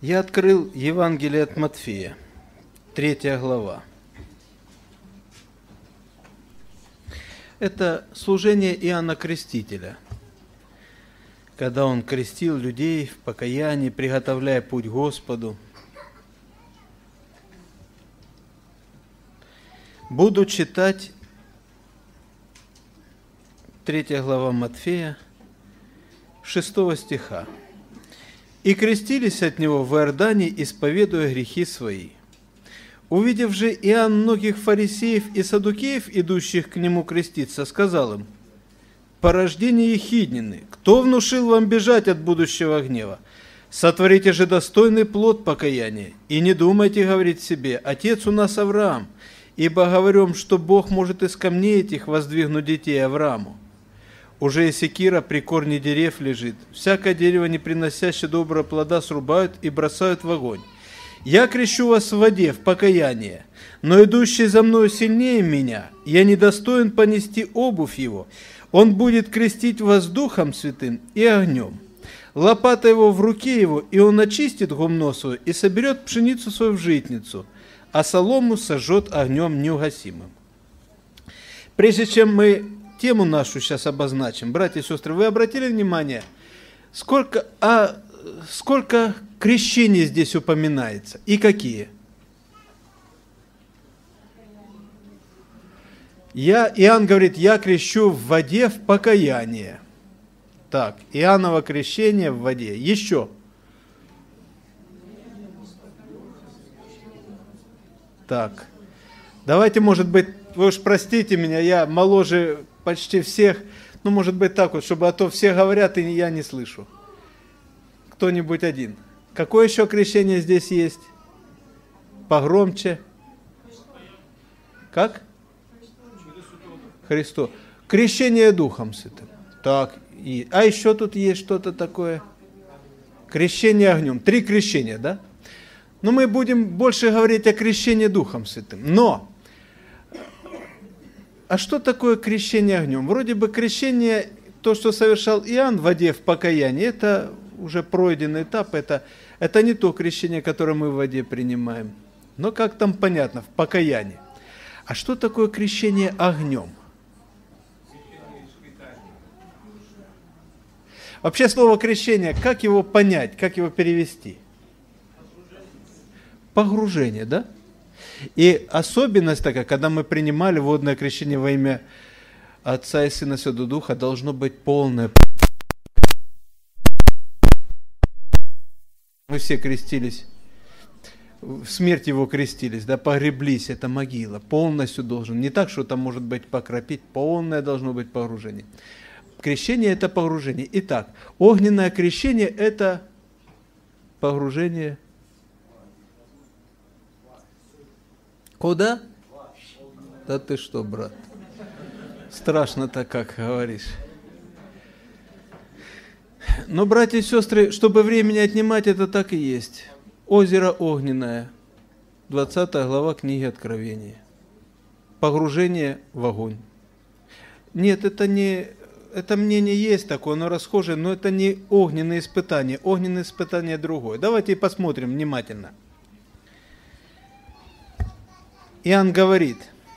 Я открыл Евангелие от Матфея, 3 глава. Это служение Иоанна Крестителя, когда он крестил людей в покаянии, приготовляя путь Господу. Буду читать 3 глава Матфея, 6 стиха. «И крестились от него в Иордане, исповедуя грехи свои. Увидев же Иоанн многих фарисеев и саддукеев, идущих к нему креститься, сказал им: порождение ехиднины, кто внушил вам бежать от будущего гнева? Сотворите же достойный плод покаяния, и не думайте говорить себе: отец у нас Авраам, ибо говорим, что Бог может из камней этих воздвигнуть детей Аврааму. Уже и секира при корне дерев лежит, всякое дерево, не приносящее доброго плода, срубают и бросают в огонь. Я крещу вас в воде, в покаяние, но идущий за мною сильнее меня, я недостоин понести обувь его. Он будет крестить вас Духом Святым и огнем. Лопата его в руке его, и он очистит гумно свое и соберет пшеницу свою в житницу, а солому сожжет огнем неугасимым». Прежде чем мы тему нашу сейчас обозначим, братья и сестры, вы обратили внимание, сколько крещений здесь упоминается и какие? Иоанн говорит: я крещу в воде в покаяние. Так, Иоанново крещение в воде. Еще. Так, давайте, может быть, вы уж простите меня, я моложе почти всех, ну, может быть, так вот, чтобы, а то все говорят, и я не слышу. Кто-нибудь один. Какое еще крещение здесь есть? Погромче. Как? Христос. Крещение Духом Святым. Так, а еще тут есть что-то такое? Крещение огнем. 3 крещения, да? Но мы будем больше говорить о крещении Духом Святым. Но, а что такое крещение огнем? Вроде бы крещение, то, что совершал Иоанн в воде в покаянии, это уже пройденный этап, это не то крещение, которое мы в воде принимаем. Но как там понятно, в покаянии. А что такое крещение огнем? Вообще слово крещение, как его понять, как его перевести? Погружение, да? И особенность такая, когда мы принимали водное крещение во имя Отца и Сына и Святого Духа, должно быть полное. Мы все крестились, в смерть его крестились, да, погреблись, это могила, полностью должен. Не так, что там может быть покропить, полное должно быть погружение. Крещение – это погружение. Итак, огненное крещение – это погружение. Куда? Да ты что, брат? Страшно-то как говоришь. Но, братья и сестры, чтобы времени отнимать, это так и есть. Озеро огненное, 20 глава книги Откровения. Погружение в огонь. Нет, это мнение есть такое, оно расхожее, но это не огненные испытания. Огненные испытания другое. Давайте посмотрим внимательно. Иоанн говорит: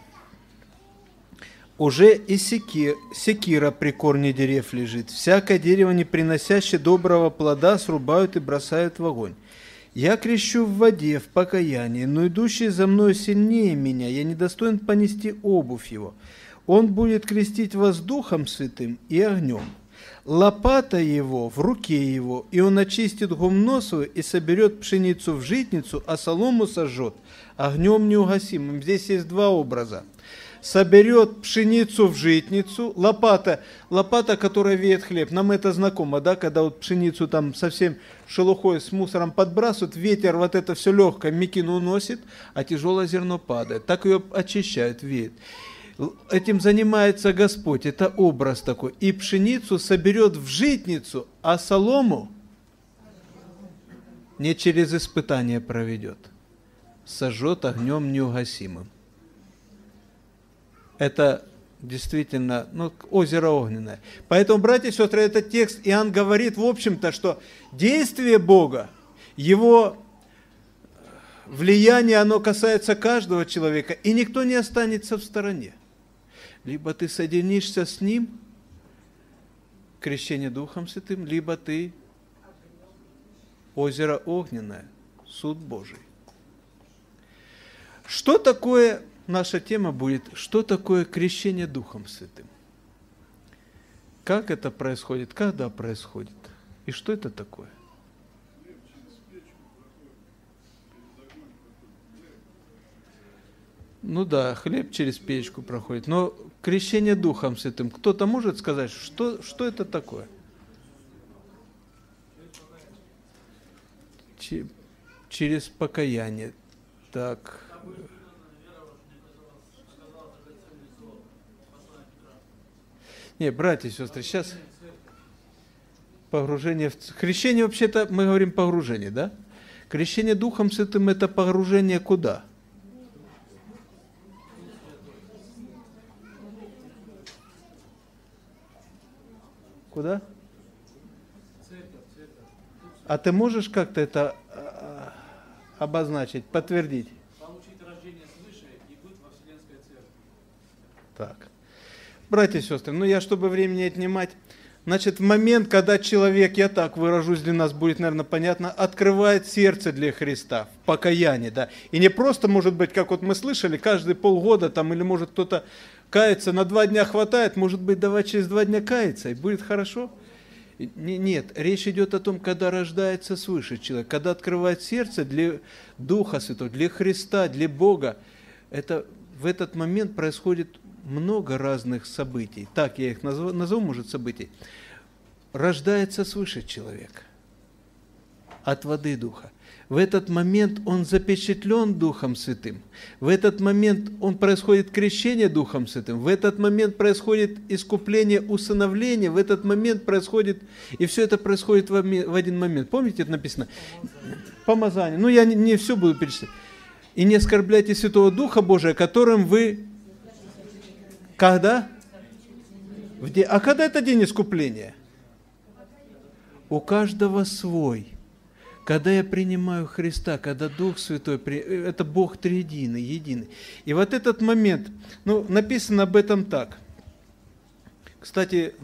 уже и секира при корне дерев лежит, всякое дерево, не приносящее доброго плода, срубают и бросают в огонь. Я крещу в воде, в покаянии, но идущий за мной сильнее меня, я недостоин понести обувь его. Он будет крестить вас Духом Святым и огнем. Лопата его в руке его, и он очистит гумно свое и соберет пшеницу в житницу, а солому сожжет огнем неугасимым. Здесь есть 2 образа. Соберет пшеницу в житницу, лопата, которая веет хлеб. Нам это знакомо, да, когда вот пшеницу там совсем шелухой с мусором подбрасывают, ветер вот это все легкое, мекину уносит, а тяжелое зерно падает. Так ее очищают, веет. Этим занимается Господь, это образ такой. И пшеницу соберет в житницу, а солому не через испытание проведет. Сожжет огнем неугасимым. Это действительно, озеро огненное. Поэтому, братья и сестры, этот текст Иоанн говорит, в общем-то, что действие Бога Его влияние, оно касается каждого человека, и никто не останется в стороне. Либо ты соединишься с Ним, крещение Духом Святым, либо ты озеро огненное, суд Божий. Что такое, наша тема будет, что такое крещение Духом Святым? Как это происходит, когда происходит, и что это такое? Ну да, хлеб через печку проходит. Но крещение Духом Святым, кто-то может сказать, что это такое? Через покаяние. Так. Не, братья и сестры, сейчас погружение в... Крещение вообще-то, мы говорим погружение, да? Крещение Духом Святым – это погружение куда? Куда? А ты можешь как-то это обозначить, подтвердить? Получить рождение свыше и быть во Вселенской Церкви. Так. Братья и сестры, я, чтобы времени не отнимать, значит, в момент, когда человек, я так выражусь, для нас будет, наверное, понятно, открывает сердце для Христа, в покаянии, да, и не просто, может быть, как вот мы слышали, каждые полгода, там, или может кто-то кается, на 2 дня хватает, может быть, давай через 2 дня каяться, и будет хорошо. Нет, речь идет о том, когда рождается свыше человек, когда открывает сердце для Духа Святого, для Христа, для Бога. Это в этот момент происходит много разных событий. Так я их назову, может, событий. Рождается свыше человек от воды и Духа. В этот момент он запечатлен Духом Святым. В этот момент происходит крещение Духом Святым. В этот момент происходит искупление, усыновление. В этот момент происходит... И все это происходит в один момент. Помните, это написано? Помазание. Я не все буду перечислять. И не оскорбляйте Святого Духа Божия, которым вы... Когда? А когда это день искупления? У каждого свой. Когда я принимаю Христа, когда Дух Святой, это Бог триединый, единый. И вот этот момент, написано об этом так. Кстати,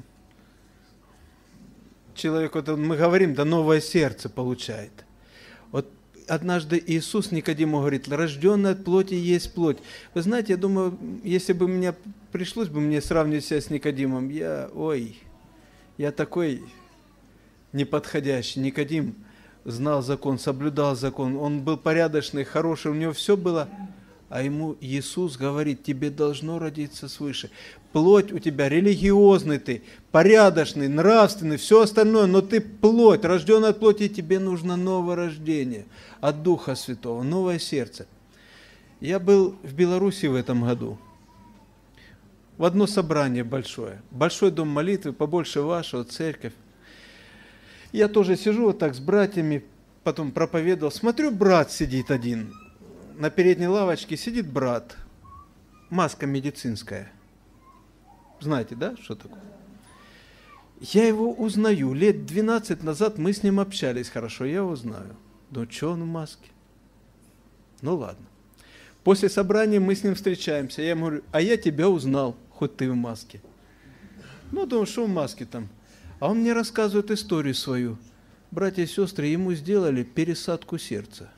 человек, мы говорим, новое сердце получает. Вот однажды Иисус Никодиму говорит, рожденный от плоти есть плоть. Вы знаете, я думаю, если бы пришлось бы мне сравнивать себя с Никодимом, я такой неподходящий. Никодим знал закон, соблюдал закон, он был порядочный, хороший, у него все было, а ему Иисус говорит, тебе должно родиться свыше. Плоть у тебя, религиозный ты, порядочный, нравственный, все остальное, но ты плоть, рожденный от плоти, тебе нужно новое рождение от Духа Святого, новое сердце. Я был в Беларуси в этом году, в одно собрание большое, большой дом молитвы, побольше вашего, церковь. Я тоже сижу вот так с братьями, потом проповедовал. Смотрю, брат сидит один. На передней лавочке сидит брат. Маска медицинская. Знаете, да, что такое? Я его узнаю. Лет 12 назад мы с ним общались хорошо, я его знаю. Но что он в маске? Ладно. После собрания мы с ним встречаемся. Я ему говорю, а я тебя узнал, хоть ты в маске. Думаю, что в маске там? А он мне рассказывает историю свою. Братья и сестры, ему сделали пересадку сердца.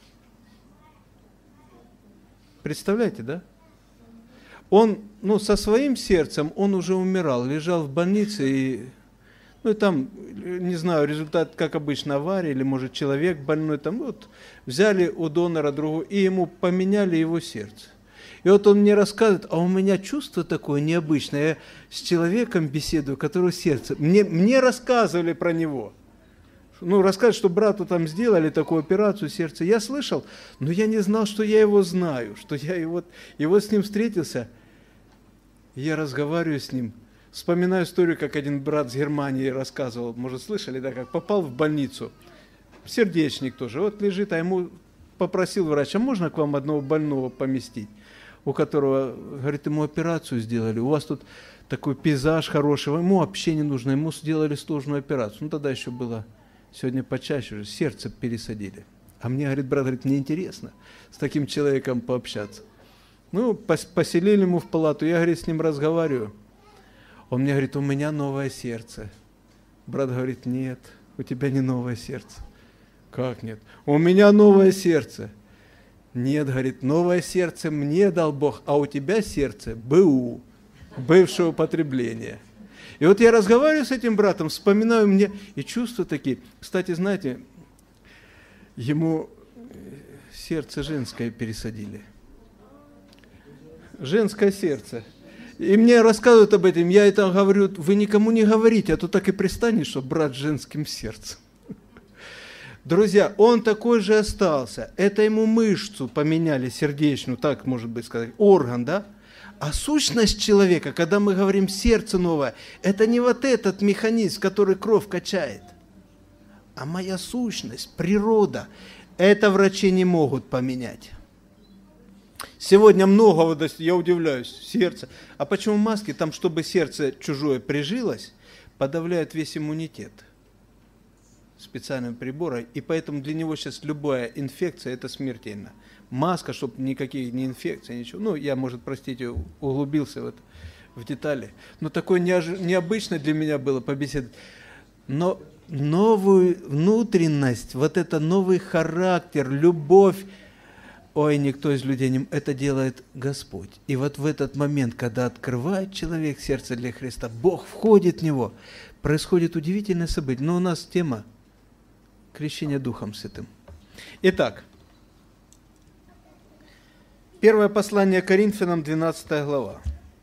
Представляете, да? Он, со своим сердцем он уже умирал, лежал в больнице и, там, не знаю, результат, как обычно, аварии, или, может, человек больной, взяли у донора другого и ему поменяли его сердце. И вот он мне рассказывает, а у меня чувство такое необычное. Я с человеком беседую, у которого сердце. Мне рассказывали про него. Рассказывают, что брату там сделали такую операцию сердца. Я слышал, но я не знал, что я его знаю, что я и с ним встретился. Я разговариваю с ним. Вспоминаю историю, как один брат с Германии рассказывал. Может, слышали, да, как попал в больницу. Сердечник тоже. Вот лежит, а ему попросил врач, а можно к вам одного больного поместить? У которого, говорит, ему операцию сделали, у вас тут такой пейзаж хороший, ему вообще не нужно, ему сделали сложную операцию. Тогда еще было, сегодня почаще уже, сердце пересадили. А мне, говорит, брат, говорит, мне интересно с таким человеком пообщаться. Ну, поселили ему в палату, я, говорит, с ним разговариваю. Он мне говорит, у меня новое сердце. Брат говорит, нет, у тебя не новое сердце. Как нет? У меня новое сердце. Нет, говорит, новое сердце мне дал Бог, а у тебя сердце БУ, бывшего употребления. И вот я разговариваю с этим братом, вспоминаю мне, и чувства такие. Кстати, знаете, ему сердце женское пересадили. Женское сердце. И мне рассказывают об этом, я это говорю, вы никому не говорите, а то так и пристанешь, что брат с женским сердцем. Друзья, он такой же остался. Это ему мышцу поменяли, сердечную, так может быть сказать, орган, да? А сущность человека, когда мы говорим сердце новое, это не вот этот механизм, который кровь качает, а моя сущность, природа. Это врачи не могут поменять. Сегодня много, я удивляюсь, сердце. А почему маски? Там, чтобы сердце чужое прижилось, подавляют весь иммунитет специальным прибором, и поэтому для него сейчас любая инфекция – это смертельно. Маска, чтобы никаких не инфекций, ничего. Ну, я, может, простите, углубился в детали. Но такое необычно для меня было побеседовать. Но новую внутренность, вот это новый характер, любовь, ой, никто из людей не... Это делает Господь. И вот в этот момент, когда открывает человек сердце для Христа, Бог входит в него, происходит удивительное событие. Но у нас тема крещение Духом Святым. Итак, первое послание Коринфянам, 12 глава.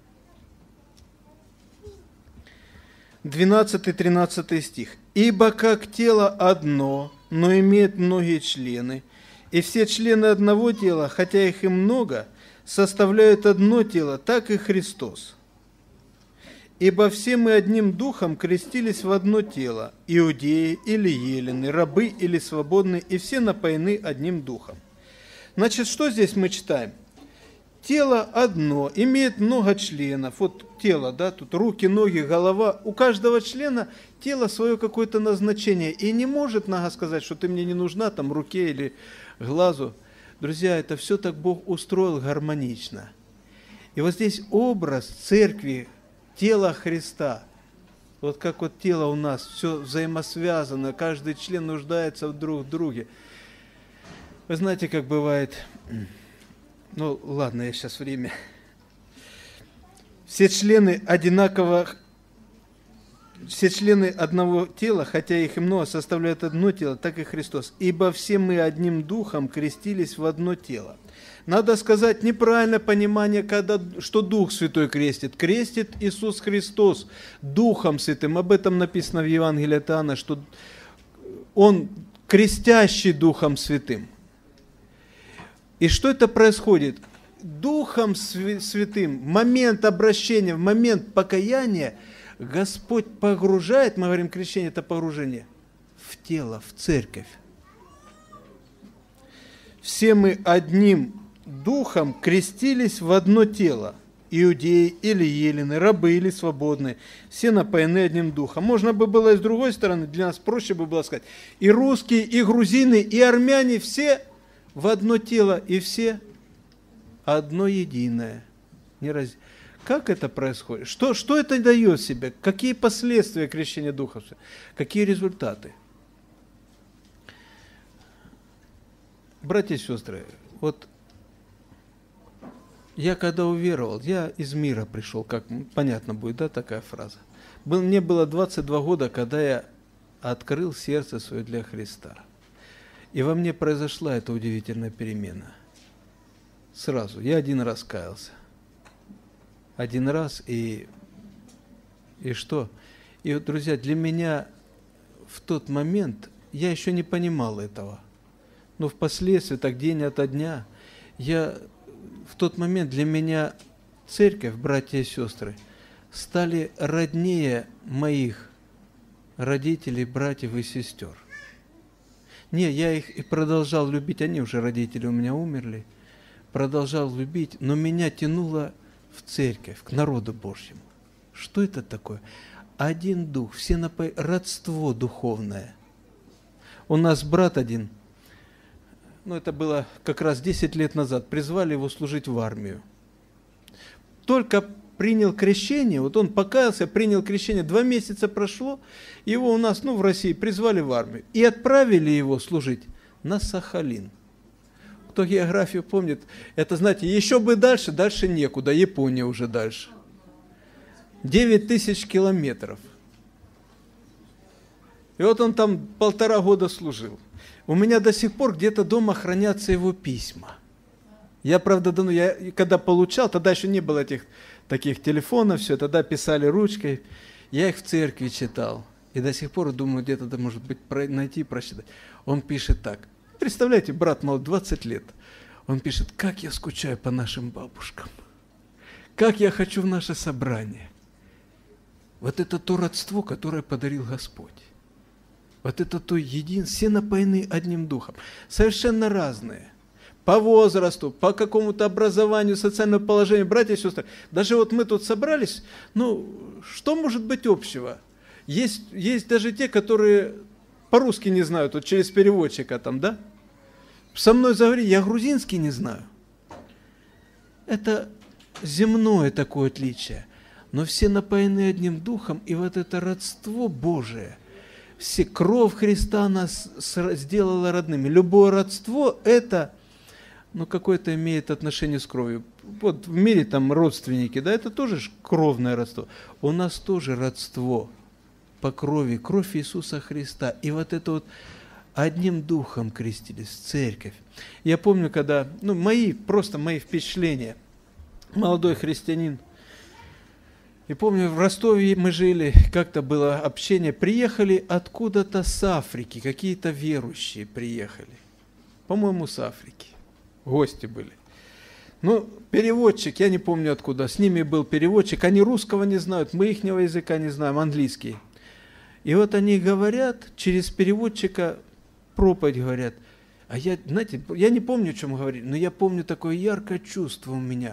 12-13 стих. «Ибо как тело одно, но имеет многие члены, и все члены одного тела, хотя их и много, составляют одно тело, так и Христос. Ибо все мы одним духом крестились в одно тело, иудеи или елены, рабы или свободные, и все напоены одним духом». Значит, что здесь мы читаем? Тело одно, имеет много членов. Вот тело, да, тут руки, ноги, голова. У каждого члена тело свое какое-то назначение. И не может нога сказать, что ты мне не нужна, там, руке или глазу. Друзья, это все так Бог устроил гармонично. И вот здесь образ церкви, тела Христа. Вот как вот тело у нас, все взаимосвязано, каждый член нуждается друг в друге. Вы знаете, как бывает... Ну, ладно, я сейчас время. Все члены одного тела, хотя их и много, составляют одно тело, так и Христос. Ибо все мы одним духом крестились в одно тело. Надо сказать неправильное понимание, что Дух Святой крестит. Крестит Иисус Христос Духом Святым. Об этом написано в Евангелии от Иоанна, что Он крестящий Духом Святым. И что это происходит? Духом Святым, в момент обращения, в момент покаяния, Господь погружает, мы говорим, крещение – это погружение, в тело, в церковь. Все мы одним духом крестились в одно тело. Иудеи или елены, рабы или свободные, все напоены одним духом. Можно бы было и с другой стороны, для нас проще бы было сказать, и русские, и грузины, и армяне, все в одно тело, и все одно единое. Как это происходит? Что это дает себе? Какие последствия крещения Духа? Какие результаты? Братья и сестры, вот я когда уверовал, я из мира пришел, как понятно будет, да, такая фраза. Мне было 22 года, когда я открыл сердце свое для Христа. И во мне произошла эта удивительная перемена. Сразу. Я один раз каялся. Один раз, и что? И вот, друзья, для меня в тот момент, я еще не понимал этого. Но впоследствии, так день ото дня, в тот момент для меня церковь, братья и сестры, стали роднее моих родителей, братьев и сестер. Не, я их и продолжал любить, они уже, родители у меня умерли, продолжал любить, но меня тянуло в церковь, к народу Божьему. Что это такое? Один дух, родство духовное. У нас брат один, ну это было как раз 10 лет назад, призвали его служить в армию. Только принял крещение, вот он покаялся, принял крещение, 2 месяца прошло, его у нас, в России призвали в армию. И отправили его служить на Сахалин. Кто географию помнит, это, знаете, еще бы дальше некуда, Япония уже дальше. 9000 километров. И вот он там 1,5 года служил. У меня до сих пор где-то дома хранятся его письма. Я, правда, когда получал, тогда еще не было этих таких телефонов, все, тогда писали ручкой. Я их в церкви читал. И до сих пор думаю, где-то, может быть, найти, прочитать. Он пишет так. Представляете, брат мол, 20 лет. Он пишет: как я скучаю по нашим бабушкам. Как я хочу в наше собрание. Вот это то родство, которое подарил Господь. Вот это то единство, все напоены одним духом. Совершенно разные. По возрасту, по какому-то образованию, социальному положению, братья и сестры. Даже вот мы тут собрались, что может быть общего? Есть даже те, которые по-русски не знают, вот через переводчика там, да? Со мной заговори, я грузинский не знаю. Это земное такое отличие. Но все напоены одним духом, и вот это родство Божие, кровь Христа нас сделала родными. Любое родство это, какое-то имеет отношение с кровью. Вот в мире там родственники, да, это тоже кровное родство. У нас тоже родство по крови, кровь Иисуса Христа. И вот это вот одним духом крестились в церковь. Я помню, когда, мои впечатления. Молодой христианин. И помню, в Ростове мы жили, как-то было общение. Приехали откуда-то с Африки, какие-то верующие приехали. По-моему, с Африки. Гости были. Переводчик, я не помню откуда. С ними был переводчик. Они русского не знают, мы ихнего языка не знаем, английский. И вот они говорят, через переводчика проповедь говорят. А я не помню, о чем говорили, но я помню такое яркое чувство у меня.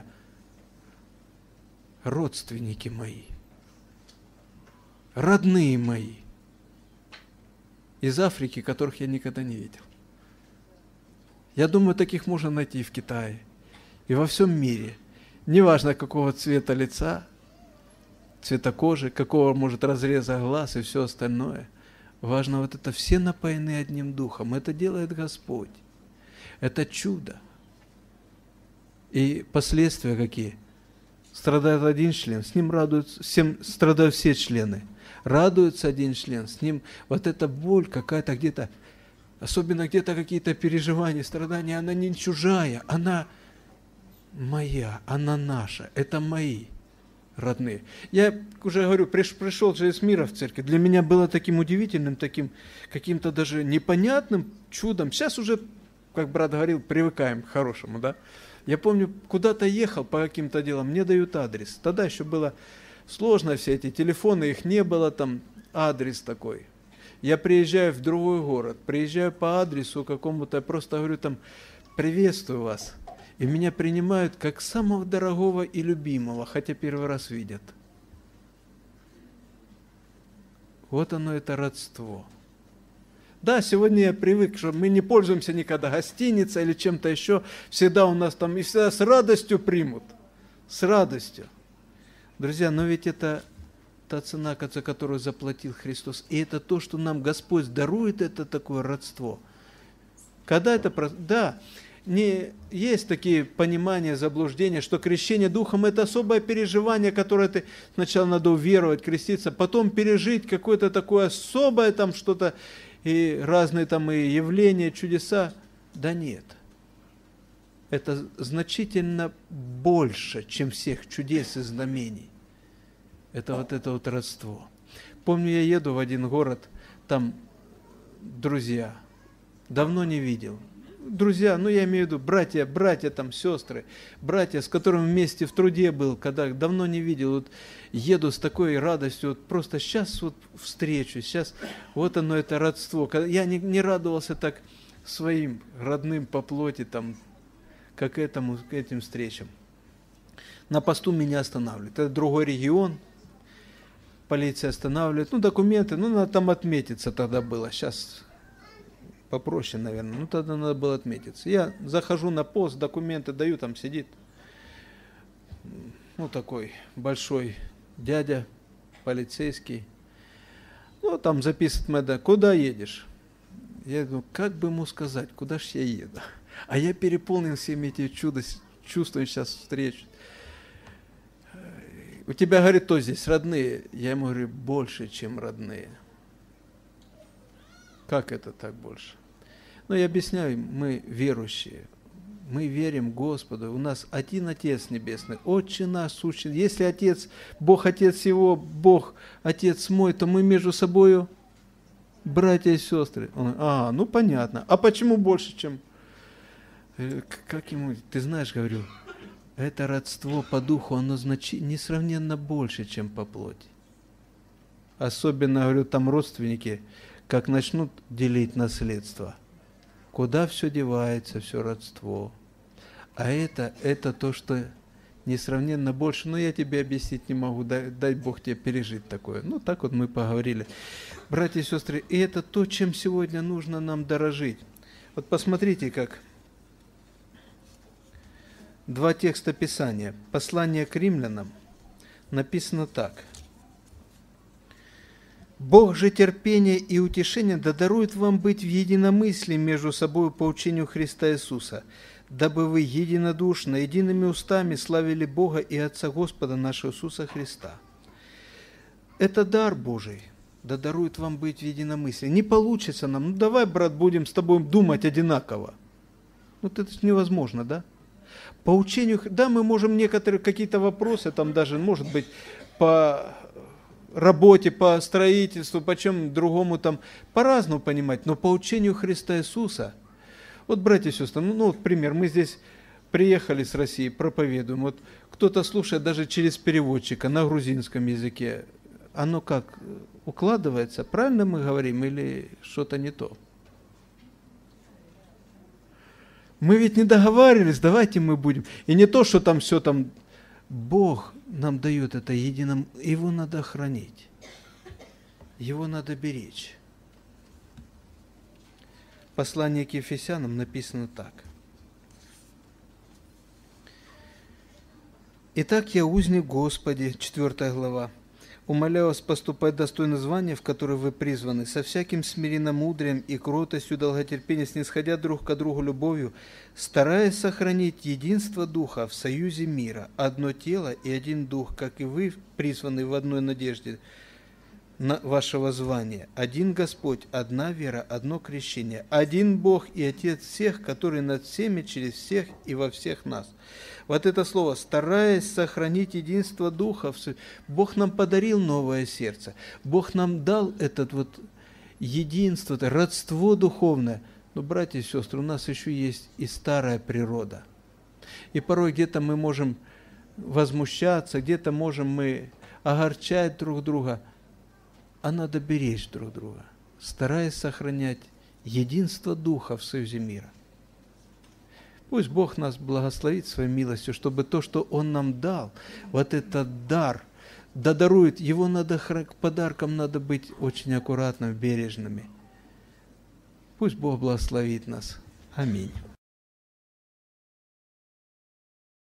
Родственники мои, родные мои, из Африки, которых я никогда не видел. Я думаю, таких можно найти и в Китае, и во всем мире. Неважно, какого цвета лица, цвета кожи, какого, может, разреза глаз и все остальное. Важно вот это, все напоены одним духом. Это делает Господь. Это чудо. И последствия какие? Страдает один член, с ним радуются, страдают все члены. Радуется один член, с ним вот эта боль какая-то где-то, особенно где-то какие-то переживания, страдания, она не чужая, она моя, она наша, это мои родные. Я уже говорю, пришел же из мира в церковь, для меня было таким удивительным, таким каким-то даже непонятным чудом. Сейчас уже, как брат говорил, привыкаем к хорошему, да? Я помню, куда-то ехал по каким-то делам, мне дают адрес. Тогда еще было сложно, все эти телефоны, их не было, там адрес такой. Я приезжаю в другой город, приезжаю по адресу какому-то, я просто говорю там: приветствую вас. И меня принимают как самого дорогого и любимого, хотя первый раз видят. Вот оно, это родство. Да, сегодня я привык, что мы не пользуемся никогда гостиницей или чем-то еще. Всегда у нас там, и всегда с радостью примут. С радостью. Друзья, но ведь это та цена, за которую заплатил Христос. И это то, что нам Господь дарует, это такое родство. Когда это... Да, есть такие понимания, заблуждения, что крещение Духом – это особое переживание, которое ты сначала надо уверовать, креститься, потом пережить какое-то такое особое там что-то, и разные там и явления, чудеса. Да нет. Это значительно больше, чем всех чудес и знамений. Это вот родство. Помню, я еду в один город, там друзья, давно не видел. Друзья, я имею в виду братья там, сестры, братья, с которыми вместе в труде был, когда давно не видел, вот еду с такой радостью, вот просто сейчас вот встречу, сейчас вот оно, это родство. Я не радовался так своим родным по плоти, там, как к этим встречам. На посту меня останавливают. Это другой регион, полиция останавливает, документы, надо там отметиться тогда было, сейчас попроще, наверное. Ну, тогда надо было отметиться. Я захожу на пост, документы даю, там сидит, ну, такой большой дядя, полицейский. Ну, там записывает меня, куда едешь? Я думаю, как бы ему сказать, куда ж я еду? А я переполнен всеми этими чувствами, сейчас встречу. У тебя, говорит, кто здесь, родные? Я ему говорю, больше, чем родные. Как это так больше? Ну, я объясняю, мы верующие, мы верим Господу, у нас один Отец Небесный, Отче наш сущий. Если Отец, Бог Отец его, Бог Отец мой, то мы между собою братья и сестры. Он, ну понятно. А почему больше, чем... Как ему, ты знаешь, говорю, это родство по духу, оно несравненно больше, чем по плоти. Особенно, говорю, там родственники, как начнут делить наследство, куда все девается, все родство. А это то, что несравненно больше. Но я тебе объяснить не могу, дай Бог тебе пережить такое. Ну, так вот мы поговорили. Братья и сестры, и это то, чем сегодня нужно нам дорожить. Вот посмотрите, как два текста Писания. Послание к римлянам написано так. «Бог же терпения и утешения да дарует вам быть в единомыслии между собой по учению Христа Иисуса, дабы вы единодушно, едиными устами славили Бога и Отца Господа нашего Иисуса Христа». Это дар Божий, да дарует вам быть в единомыслии. Не получится нам, ну давай, брат, будем с тобой думать одинаково. Вот это невозможно, да? По учению, да, мы можем некоторые какие-то вопросы, там даже, может быть, по работе, по строительству, по чем другому там, по-разному понимать, но по учению Христа Иисуса, вот, братья и сестры, ну вот пример, мы здесь приехали с России, проповедуем, вот кто-то слушает даже через переводчика на грузинском языке, оно как, укладывается, правильно мы говорим или что-то не то? Мы ведь не договаривались, давайте мы будем. И не то, что там все там, Бог нам дает это единым, его надо хранить, его надо беречь. Послание к Ефесянам написано так. «Итак, я узник Господи», 4 глава, «умоляю вас поступать достойно звания, в которое вы призваны, со всяким смиренномудрием и кротостью, долготерпением, снисходя друг к другу любовью, стараясь сохранить единство Духа в союзе мира, одно тело и один Дух, как и вы, призваны в одной надежде на вашего звания, один Господь, одна вера, одно крещение, один Бог и Отец всех, который над всеми, через всех и во всех нас». Вот это слово «стараясь сохранить единство Духа». Бог нам подарил новое сердце. Бог нам дал это вот единство, это родство духовное. Но, братья и сестры, у нас еще есть и старая природа. И порой где-то мы можем возмущаться, где-то можем мы огорчать друг друга. А надо беречь друг друга, стараясь сохранять единство Духа в союзе мира. Пусть Бог нас благословит своей милостью, чтобы то, что Он нам дал, вот этот дар, да дарует, его надо, к подаркам надо быть очень аккуратными, бережными. Пусть Бог благословит нас. Аминь.